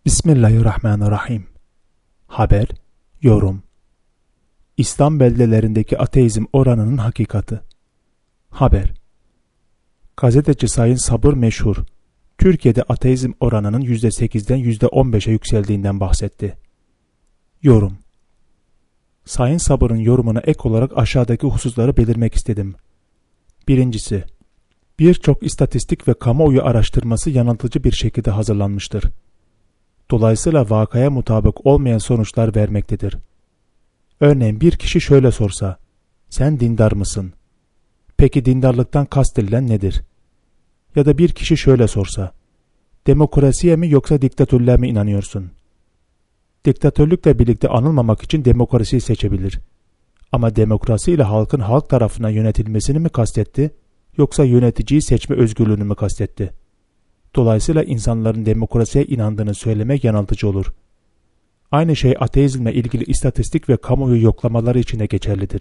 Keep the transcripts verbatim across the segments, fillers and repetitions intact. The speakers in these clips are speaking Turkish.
Bismillahirrahmanirrahim. Haber, yorum. İslam beldelerindeki ateizm oranının hakikati. Haber. Gazeteci Sayın Sabır Meşhur, Türkiye'de ateizm oranının yüzde sekizden yüzde on beşe yükseldiğinden bahsetti. Yorum. Sayın Sabır'ın yorumuna ek olarak aşağıdaki hususları belirtmek istedim. Birincisi, birçok istatistik ve kamuoyu araştırması yanıltıcı bir şekilde hazırlanmıştır. Dolayısıyla vakaya mutabık olmayan sonuçlar vermektedir. Örneğin bir kişi şöyle sorsa, sen dindar mısın? Peki dindarlıktan kastedilen nedir? Ya da bir kişi şöyle sorsa, demokrasiye mi yoksa diktatörlüğe mi inanıyorsun? Diktatörlükle birlikte anılmamak için demokrasiyi seçebilir. Ama demokrasi ile halkın halk tarafından yönetilmesini mi kastetti, yoksa yöneticiyi seçme özgürlüğünü mü kastetti? Dolayısıyla insanların demokrasiye inandığını söylemek yanıltıcı olur. Aynı şey ateizmle ilgili istatistik ve kamuoyu yoklamaları için de geçerlidir.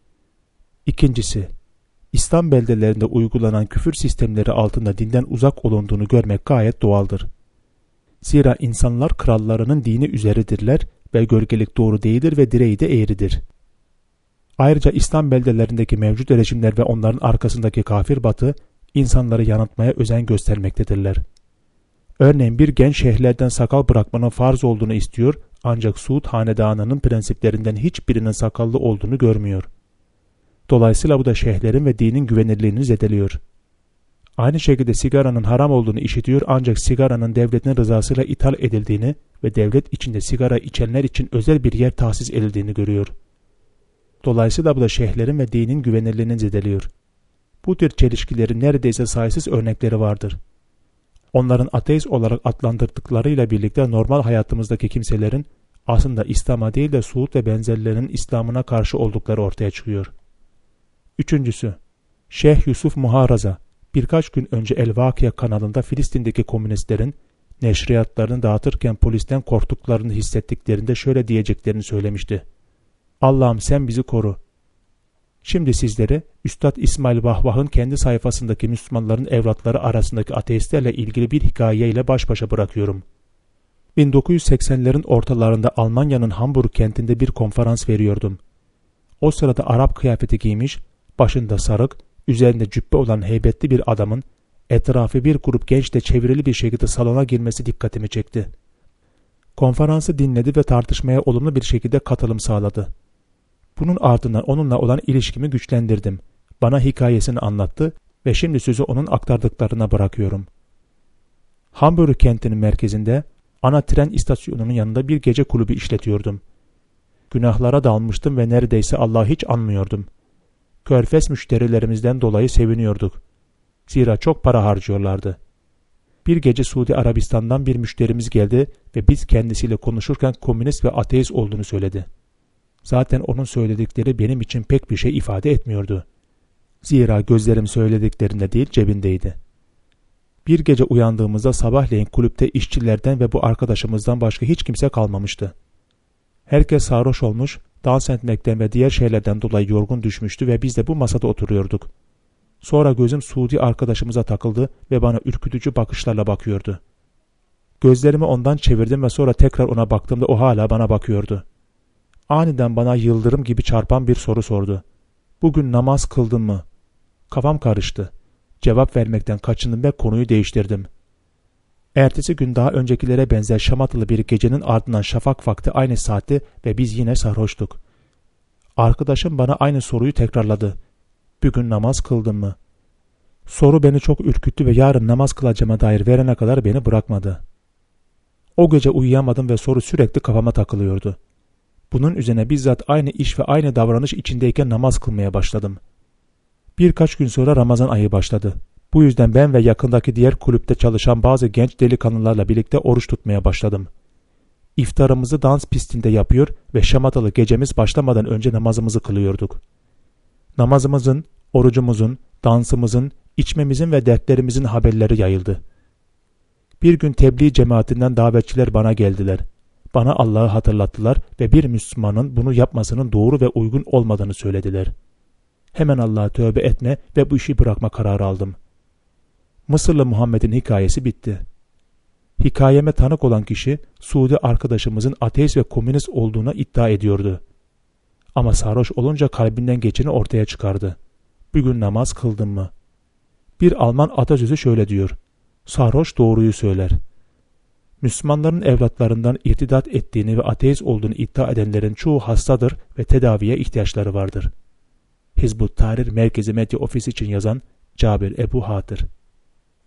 İkincisi, İslam beldelerinde uygulanan küfür sistemleri altında dinden uzak olunduğunu görmek gayet doğaldır. Zira insanlar krallarının dini üzeridirler ve gölgelik doğru değildir ve direği de eğridir. Ayrıca İslam beldelerindeki mevcut rejimler ve onların arkasındaki kafir batı, insanları yanıltmaya özen göstermektedirler. Örneğin bir genç şeyhlerden sakal bırakmanın farz olduğunu istiyor ancak Suud hanedanının prensiplerinden hiçbirinin sakallı olduğunu görmüyor. Dolayısıyla bu da şeyhlerin ve dinin güvenirliğini zedeliyor. Aynı şekilde sigaranın haram olduğunu işitiyor ancak sigaranın devletin rızasıyla ithal edildiğini ve devlet içinde sigara içenler için özel bir yer tahsis edildiğini görüyor. Dolayısıyla bu da şeyhlerin ve dinin güvenirliğini zedeliyor. Bu tür çelişkilerin neredeyse sayısız örnekleri vardır. Onların ateist olarak adlandırdıklarıyla birlikte normal hayatımızdaki kimselerin aslında İslam'a değil de Suud ve benzerlerinin İslam'ına karşı oldukları ortaya çıkıyor. Üçüncüsü, Şeyh Yusuf Muharaza birkaç gün önce El Vakia kanalında Filistin'deki komünistlerin neşriyatlarını dağıtırken polisten korktuklarını hissettiklerinde şöyle diyeceklerini söylemişti. Allah'ım sen bizi koru. Şimdi sizlere Üstad İsmail Vahvah'ın kendi sayfasındaki Müslümanların evlatları arasındaki ateistlerle ilgili bir hikayeyle baş başa bırakıyorum. bin dokuz yüz seksenlerin ortalarında Almanya'nın Hamburg kentinde bir konferans veriyordum. O sırada Arap kıyafeti giymiş, başında sarık, üzerinde cübbe olan heybetli bir adamın etrafı bir grup gençle çevrili bir şekilde salona girmesi dikkatimi çekti. Konferansı dinledi ve tartışmaya olumlu bir şekilde katılım sağladı. Bunun ardından onunla olan ilişkimi güçlendirdim. Bana hikayesini anlattı ve şimdi sözü onun aktardıklarına bırakıyorum. Hamburg kentinin merkezinde ana tren istasyonunun yanında bir gece kulübü işletiyordum. Günahlara dalmıştım ve neredeyse Allah'ı hiç anmıyordum. Körfez müşterilerimizden dolayı seviniyorduk. Zira çok para harcıyorlardı. Bir gece Suudi Arabistan'dan bir müşterimiz geldi ve biz kendisiyle konuşurken komünist ve ateist olduğunu söyledi. Zaten onun söyledikleri benim için pek bir şey ifade etmiyordu. Zira gözlerim söylediklerinde değil cebindeydi. Bir gece uyandığımızda sabahleyin kulüpte işçilerden ve bu arkadaşımızdan başka hiç kimse kalmamıştı. Herkes sarhoş olmuş, dans etmekten ve diğer şeylerden dolayı yorgun düşmüştü ve biz de bu masada oturuyorduk. Sonra gözüm Suudi arkadaşımıza takıldı ve bana ürkütücü bakışlarla bakıyordu. Gözlerimi ondan çevirdim ve sonra tekrar ona baktığımda o hala bana bakıyordu. Aniden bana yıldırım gibi çarpan bir soru sordu. Bugün namaz kıldın mı? Kafam karıştı. Cevap vermekten kaçındım ve konuyu değiştirdim. Ertesi gün daha öncekilere benzer şamatalı bir gecenin ardından şafak vakti aynı saatte ve biz yine sarhoştuk. Arkadaşım bana aynı soruyu tekrarladı. Bugün namaz kıldın mı? Soru beni çok ürküttü ve yarın namaz kılacağıma dair verene kadar beni bırakmadı. O gece uyuyamadım ve soru sürekli kafama takılıyordu. Bunun üzerine bizzat aynı iş ve aynı davranış içindeyken namaz kılmaya başladım. Birkaç gün sonra Ramazan ayı başladı. Bu yüzden ben ve yakındaki diğer kulüpte çalışan bazı genç delikanlılarla birlikte oruç tutmaya başladım. İftarımızı dans pistinde yapıyor ve şamatalı gecemiz başlamadan önce namazımızı kılıyorduk. Namazımızın, orucumuzun, dansımızın, içmemizin ve dertlerimizin haberleri yayıldı. Bir gün tebliğ cemaatinden davetçiler bana geldiler. Bana Allah'ı hatırlattılar ve bir Müslümanın bunu yapmasının doğru ve uygun olmadığını söylediler. Hemen Allah'a tövbe etme ve bu işi bırakma kararı aldım. Mısırlı Muhammed'in hikayesi bitti. Hikayeme tanık olan kişi Suudi arkadaşımızın ateist ve komünist olduğuna iddia ediyordu. Ama sarhoş olunca kalbinden geçeni ortaya çıkardı. Bugün namaz kıldın mı? Bir Alman atasözü şöyle diyor: sarhoş doğruyu söyler. Müslümanların evlatlarından irtidat ettiğini ve ateist olduğunu iddia edenlerin çoğu hastadır ve tedaviye ihtiyaçları vardır. Hizbut Tahrir Merkezi Medya Ofisi için yazan Cabir Ebu Hatır.